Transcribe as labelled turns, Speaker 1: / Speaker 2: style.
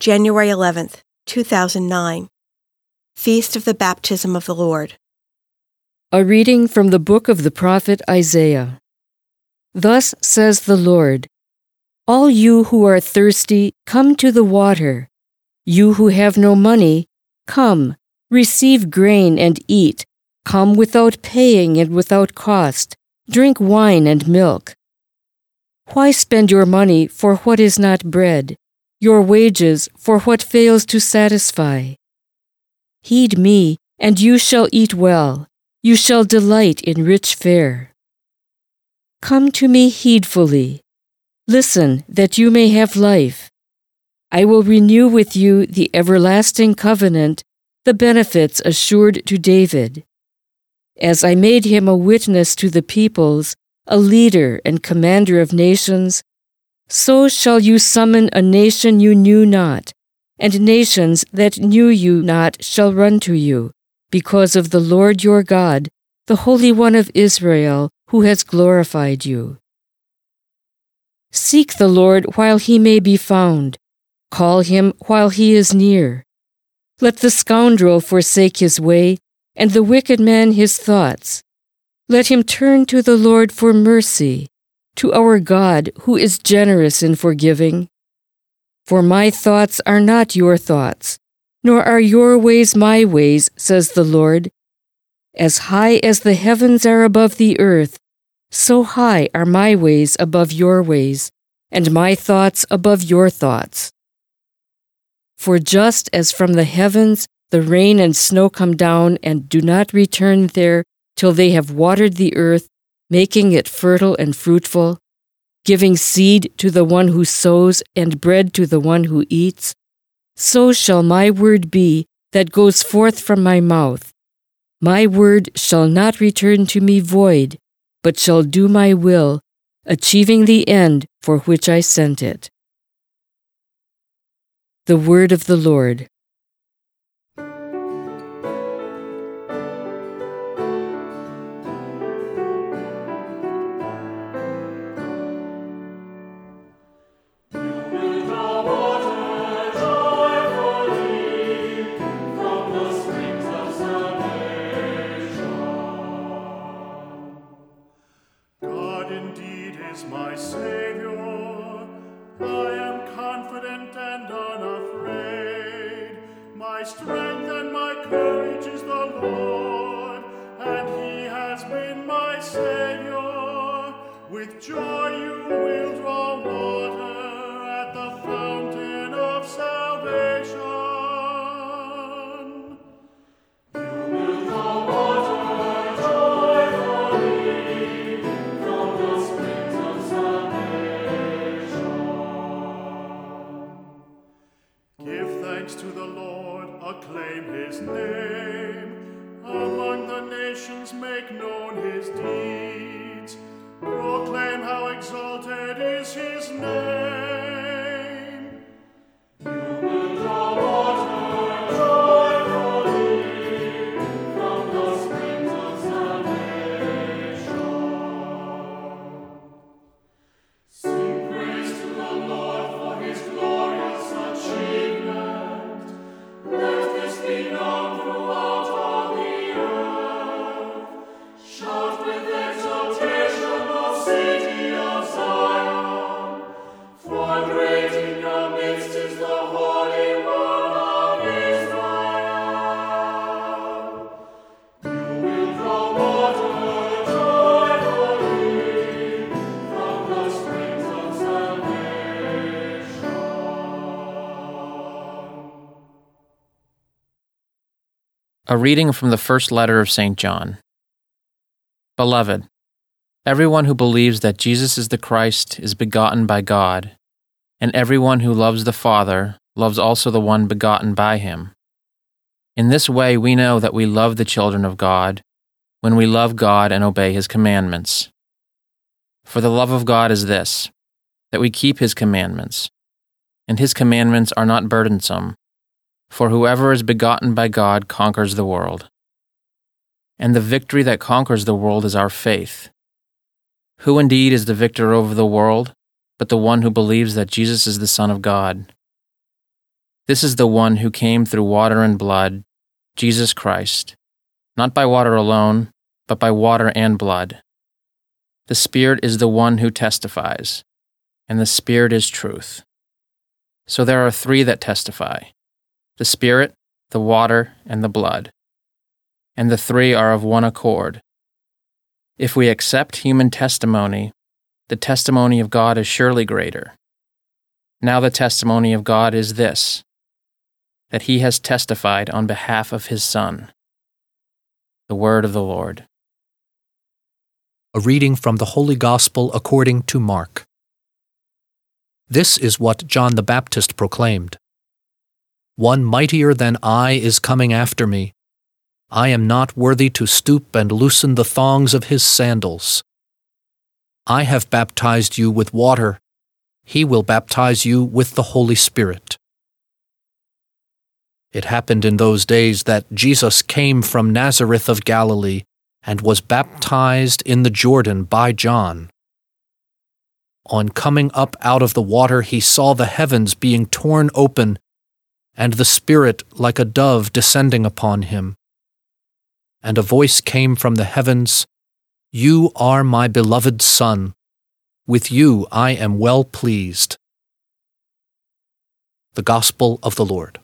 Speaker 1: January 11th, 2009. Feast of the Baptism of the Lord.
Speaker 2: A reading from the book of the prophet Isaiah. Thus says the Lord, "All you who are thirsty, come to the water. You who have no money, come, receive grain and eat. Come without paying and without cost. Drink wine and milk. Why spend your money for what is not bread, your wages for what fails to satisfy? Heed me, and you shall eat well. You shall delight in rich fare. Come to me heedfully. Listen, that you may have life. I will renew with you the everlasting covenant, the benefits assured to David. As I made him a witness to the peoples, a leader and commander of nations, so shall you summon a nation you knew not, and nations that knew you not shall run to you, because of the Lord your God, the Holy One of Israel, who has glorified you. Seek the Lord while he may be found. Call him while he is near. Let the scoundrel forsake his way, and the wicked man his thoughts. Let him turn to the Lord for mercy, to our God who is generous in forgiving. For my thoughts are not your thoughts, nor are your ways my ways, says the Lord. As high as the heavens are above the earth, so high are my ways above your ways, and my thoughts above your thoughts. For just as from the heavens the rain and snow come down and do not return there till they have watered the earth, making it fertile and fruitful, giving seed to the one who sows and bread to the one who eats, so shall my word be that goes forth from my mouth. My word shall not return to me void, but shall do my will, achieving the end for which I sent it." The word of the Lord.
Speaker 3: My Savior, I am confident and unafraid. My strength and my courage is the Lord, and He has been my Savior. With joy you will draw water at the fountain of salvation. You will draw water. Thanks to the Lord, acclaim his name. Among the nations make known his deeds. Proclaim how exalted is his name. You will draw water joyfully from the springs of salvation. Sing praise to the Lord for his glorious achievement. Let this be known throughout all the earth. Shout with exultation, O city of Zion, for great in your midst is the Holy One of Israel. You will draw water joyfully from the springs of salvation.
Speaker 4: A reading from the first letter of St. John. Beloved, everyone who believes that Jesus is the Christ is begotten by God, and everyone who loves the Father loves also the one begotten by him. In this way we know that we love the children of God, when we love God and obey his commandments. For the love of God is this, that we keep his commandments, and his commandments are not burdensome. For whoever is begotten by God conquers the world. And the victory that conquers the world is our faith. Who indeed is the victor over the world, but the one who believes that Jesus is the Son of God? This is the one who came through water and blood, Jesus Christ, not by water alone, but by water and blood. The Spirit is the one who testifies, and the Spirit is truth. So there are three that testify: the Spirit, the water, and the blood. And the three are of one accord. If we accept human testimony, the testimony of God is surely greater. Now the testimony of God is this, that He has testified on behalf of His Son. The word of the Lord.
Speaker 5: A reading from the Holy Gospel according to Mark. This is what John the Baptist proclaimed. One mightier than I is coming after me. I am not worthy to stoop and loosen the thongs of his sandals. I have baptized you with water. He will baptize you with the Holy Spirit. It happened in those days that Jesus came from Nazareth of Galilee and was baptized in the Jordan by John. On coming up out of the water, he saw the heavens being torn open, and the Spirit like a dove descending upon him. And a voice came from the heavens, "You are my beloved Son. With you I am well pleased." The Gospel of the Lord.